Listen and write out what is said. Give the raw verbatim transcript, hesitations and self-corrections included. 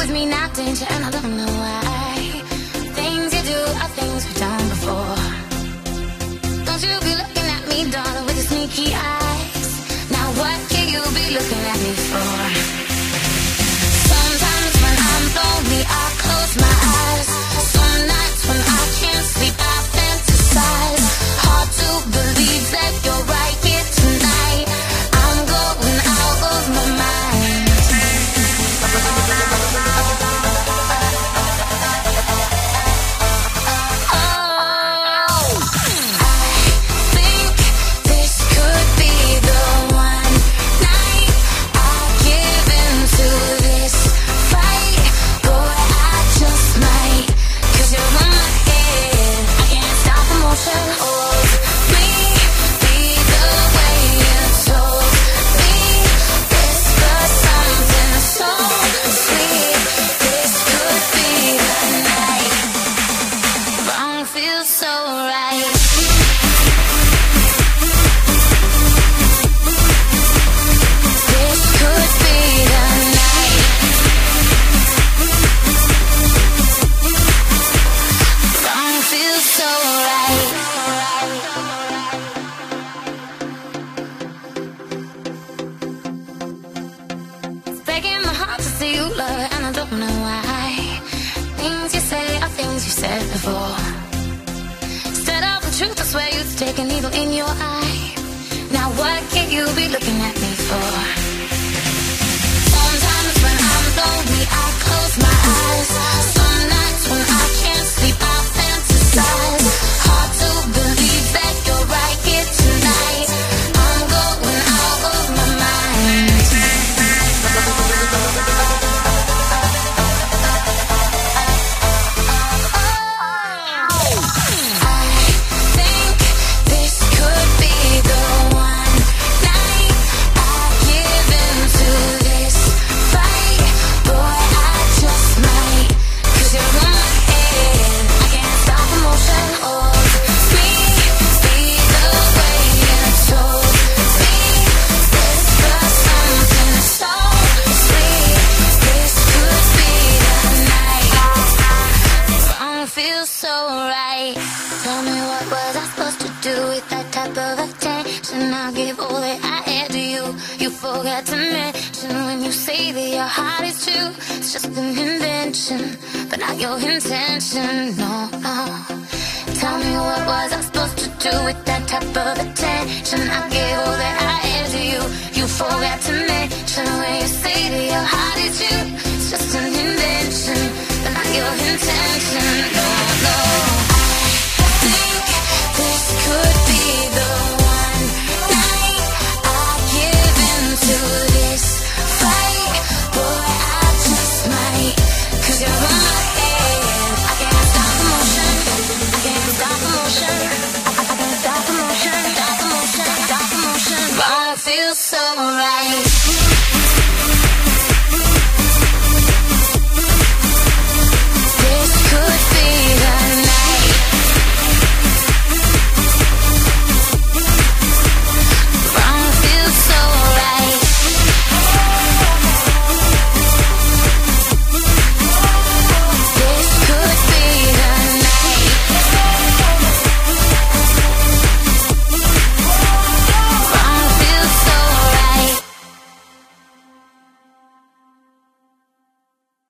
gives me not danger, and I don't know why. Things you do are things we've done before. Don't you be looking at me, darling, with your sneaky eyes. Now what can you be looking at me for? Sometimes when I'm lonely, I close my eyes. Some nights when I can't sleep, I fantasize. Hard to believe that you're right here tonight. I'm going out of my mind. Take a needle in your eye. Now what can you be looking at me for? Sometimes when I'm lonely, I close my eyes. Some nights when I can't sleep, I fantasize. Hard to believe that you're right here tonight. I'm going out of my mind. Forgot to mention when you say that your heart is true, it's just an invention, but not your intention. No, no. Tell me, what was I supposed to do with that type of attention? I gave all that I had to you. You forgot to mention when you say that your heart is true.